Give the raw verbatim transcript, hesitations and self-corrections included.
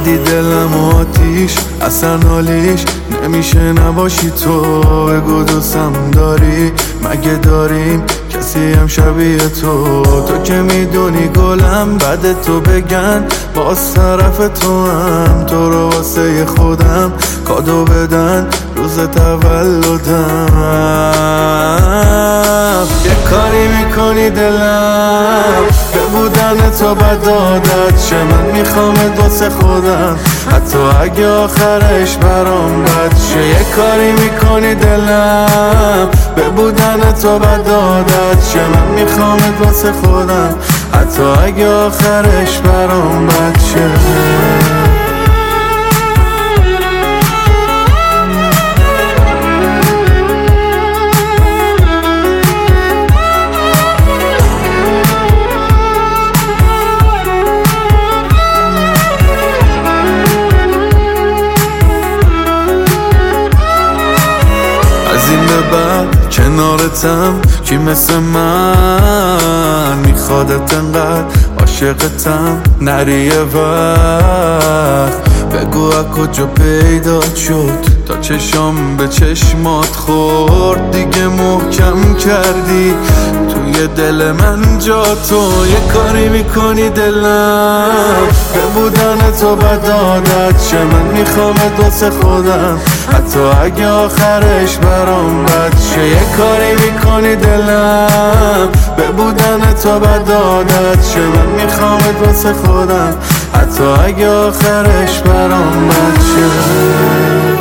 کردی دلم آتیش، اصلا حالیش نمیشه نباشی تو. بگو دوستم داری، مگه داریم کسی هم شبیه تو؟ تو که میدونی گلم بعد تو بگن باز طرف تو هم. تو رو واسه خودم کادو بدن روز تولدم. یه کاری میکنی دلم به بودن تو بد عادت شه. من میخوامت واسه خودم حتی اگه آخرش برام بد شه. یه کاری میکنی دلم به بودن تو بد عادت شه. من میخوامت واسه خودم حتی اگه آخرش برام بد شه. از این به بعد کنارتم کی مثل من میخوادت انقدر عاشقتم. نری یه وقت بگو از کجا پیدا شد تا چشام به چشمات خورد. دیگه محکم کردی توی دل من جا تو. یه کاری میکنی دلم به بودن تو بد عادت شه. من میخوامت واسه خودم حتی اگه آخرش برام بد شه. یه کاری میکنی دلم به بودن تو بد عادت شه. من میخوامت واسه خودم حتی اگه آخرش برام بد شه.